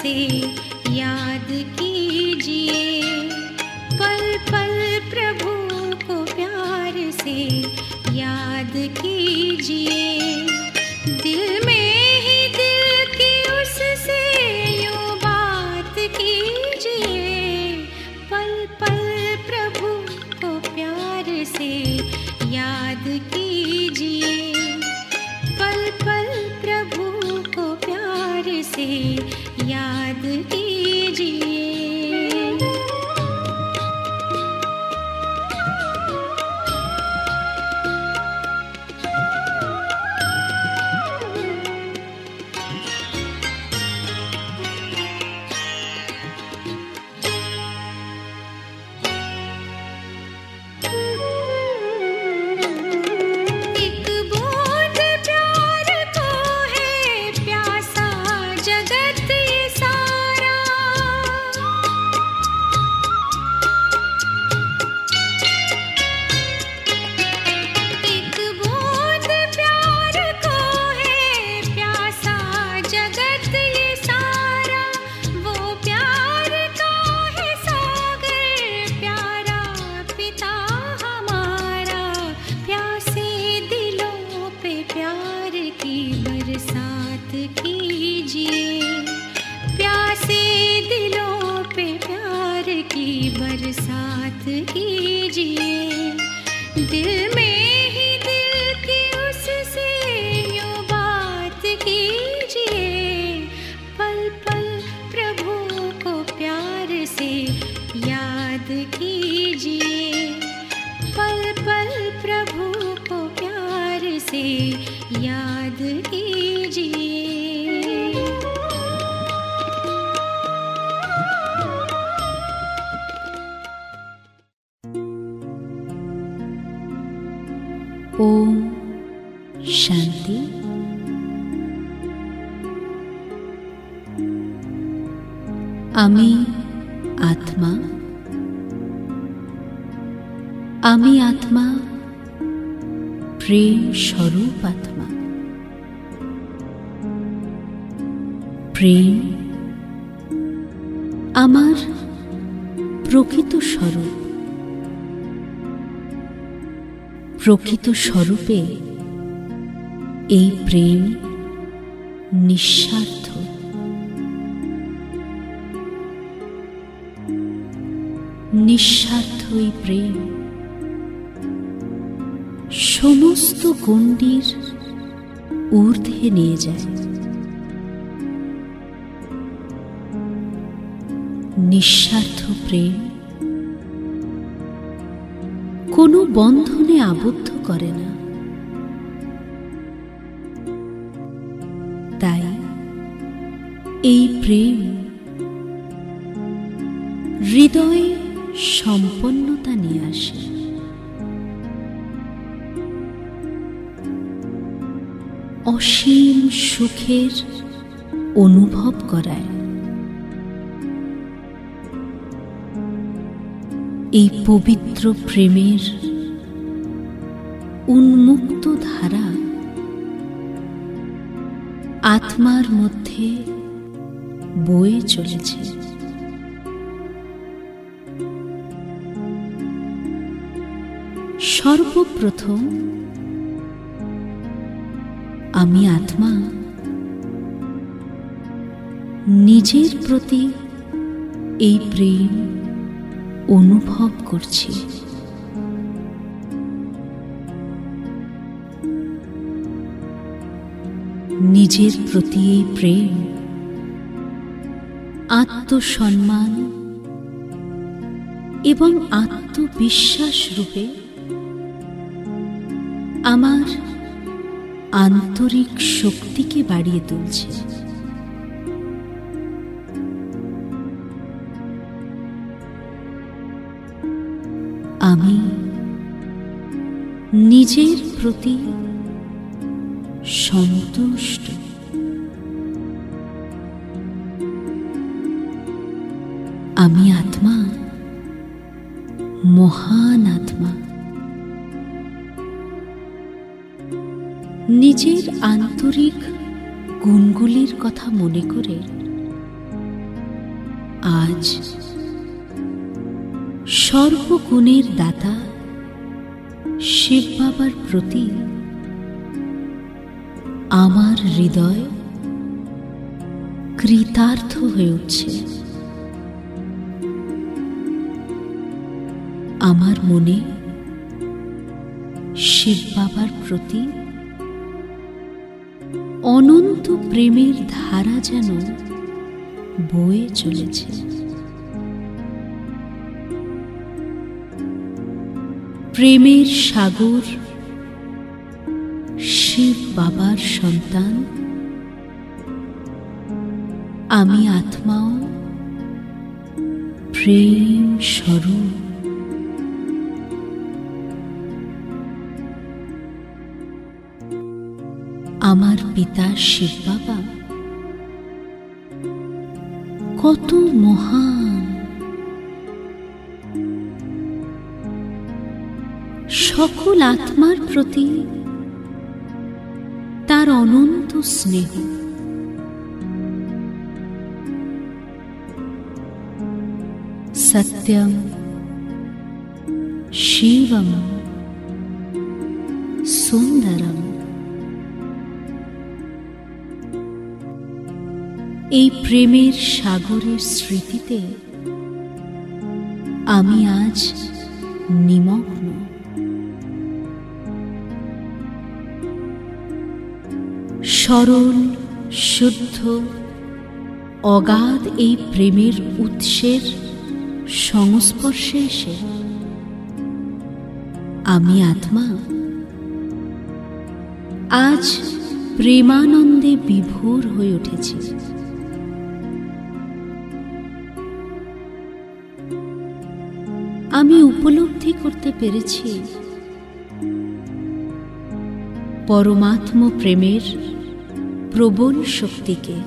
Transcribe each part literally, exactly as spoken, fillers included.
से याद कीजिए, पल पल प्रभु को प्यार से याद कीजिए। दिल में ही दिल की उससे यूं बात कीजिए, पल पल प्रभु को प्यार से याद कीजिए, पल पल प्रभु को प्यार से याद कीजिए। बरसात कीजिए, दिल में ही दिल की उससे यूं बात कीजिए, पल पल प्रभु को प्यार से याद कीजिए, पल पल प्रभु को प्यार से याद कीजिए। ओम शांति। आमी आत्मा, आमी आत्मा प्रेम स्वरूप आत्मा। प्रेम आमार प्रकृत स्वरूप। प्रकृत स्वरूपे এই প্রেম নিঃস্বার্থ। নিঃস্বার্থ এই প্রেম সমস্ত গণ্ডির ঊর্ধ্বে নিয়ে যায়। নিঃস্বার্থ প্রেম কোনো বন্ধনে আবদ্ধ করে না। তাই এই প্রেম হৃদয়ে সম্পন্নতা নিয়ে আসে। অসীম সুখের অনুভব করায়। এই পবিত্র প্রেমের উন্মুক্ত ধারা আত্মার মধ্যে বয়ে চলেছে। সর্বপ্রথম আমি আত্মা নিজের প্রতি এই প্রেম অনুভব করছি। নিজের প্রতি এই প্রেম আত্মসম্মান এবং আত্মবিশ্বাস রূপে আমার আন্তরিক শক্তিকে বাড়িয়ে তুলছে। আমি নিজের প্রতি সন্তুষ্ট। আমি আত্মা, মহান আত্মা। নিজের আন্তরিক গুণগুলির কথা মনে করে আজ সর্বগুণের দাতা শিব বাবার প্রতি আমার হৃদয় কৃতার্থ হয়ে উঠছে। আমার মনে শিব বাবার প্রতি অনন্ত প্রেমের ধারা যেন বয়ে চলেছে। প্রেমের সাগর শিব বাবার সন্তান আমি আত্মাও প্রেম স্বরূপ। আমার পিতা শিব বাবা কত মহান, সকল আত্মার প্রতি তার অনন্ত স্নেহ। সত্যম শিবম সুন্দরম। এই প্রেমের সাগরের স্মৃতিতে আমি আজ নিমগ্ন। সরল, শুদ্ধ, অগাধ এই প্রেমের উৎসের সংস্পর্শে এসে আমি আত্মা আজ প্রেমানন্দে বিভোর হয়ে উঠেছি। আমি উপলব্ধি করতে পেরেছি পরমাত্ম প্রেমের প্রবল শক্তিকে,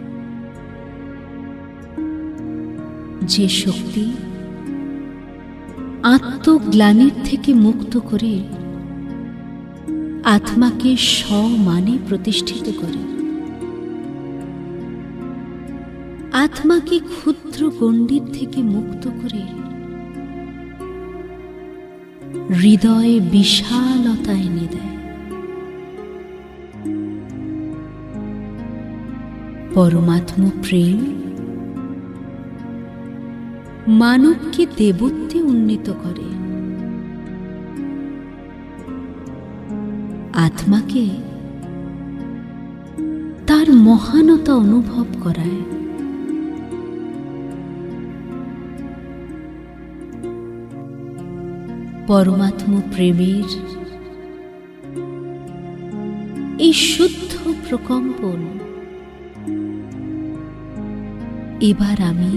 যে শক্তি আত্মগ্লানির থেকে মুক্ত করে আত্মাকে সমানে প্রতিষ্ঠিত করে, আত্মাকে ক্ষুদ্র গণ্ডির থেকে মুক্ত করে হৃদয়ে বিশালতা এনে দেয়। পরমাত্ম প্রেম মানবকে দেবত্বে উন্নীত করে, আত্মাকে তার মহানতা অনুভব করায়। পরমাত্ম প্রেমের এই শুদ্ধ প্রকম্পন এবার আমি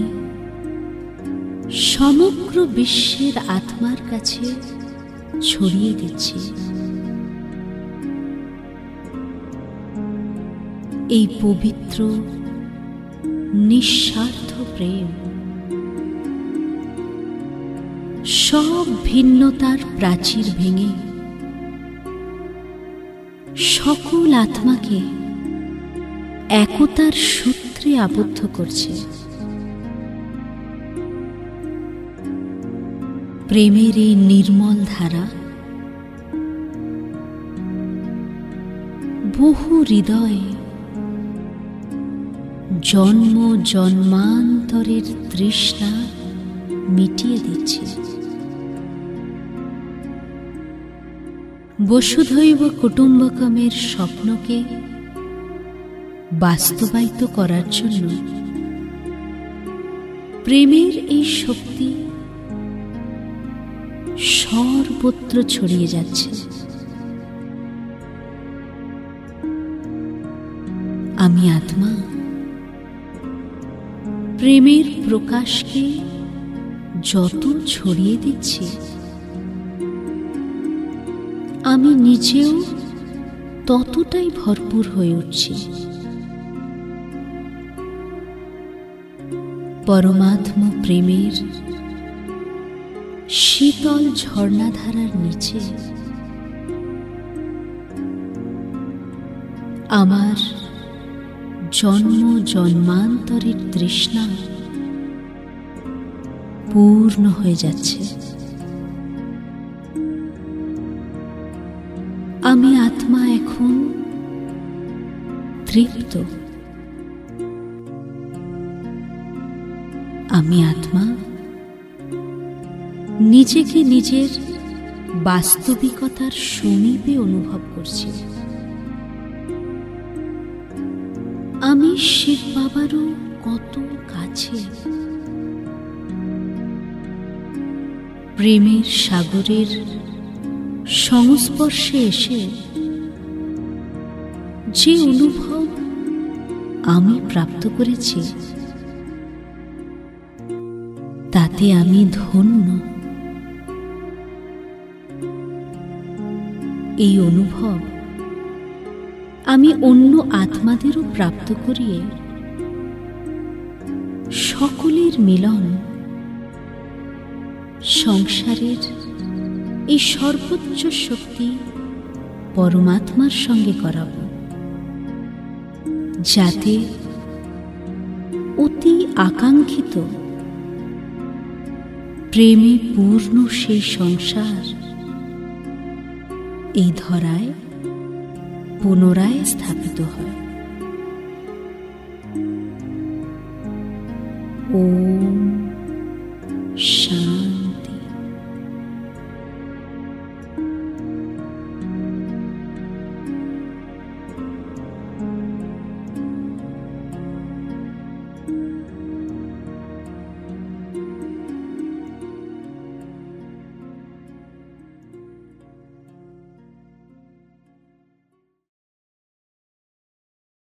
সমগ্র বিশ্বের আত্মার কাছে ছড়িয়ে দিচ্ছি। এই পবিত্র নিঃস্বার্থ প্রেম সব ভিন্নতার প্রাচীর ভেঙে সকল আত্মাকে একতার সূত্রে আবদ্ধ করছে। প্রেমের এই নির্মল ধারা বহু হৃদয়ে জন্ম জন্মান্তরের তৃষ্ণা মিটিয়ে দিচ্ছে। বসুধৈব কুটুম্বকমের স্বপ্নকে বাস্তবায়িত করার জন্য প্রেমের এই শক্তি সর্বত্র ছড়িয়ে যাচ্ছে। আমি আত্মা প্রেমের প্রকাশকে যত ছড়িয়ে দিচ্ছি, আমি নিজেও ততটাই ভরপুর হয়ে উঠছি। পরমাত্ম প্রেমের শীতল ঝর্ণাধারার নিচে আমার জন্ম জন্মান্তরের তৃষ্ণা পূর্ণ হয়ে যাচ্ছে। আমি আত্মা এখন তৃপ্ত। আমি আত্মা নিজেকে নিজের বাস্তবিকতার সমীপে অনুভব করছি। আমি শিব বাবারও কত কাছে। প্রেমের সাগরের সংস্পর্শে এসে যে অনুভব আমি প্রাপ্ত করেছি, তাতে আমি ধন্য। এই অনুভব আমি অন্য আত্মাদেরও প্রাপ্ত করিয়ে সকলের মিলন সংসারের এই সর্বোচ্চ শক্তি পরমাত্মার সঙ্গে করাব, যাতে অতি আকাঙ্ক্ষিত প্রেমে পূর্ণ সেই সংসার এই ধরায় পুনরায় স্থাপিত হয়। ওম শান্তি।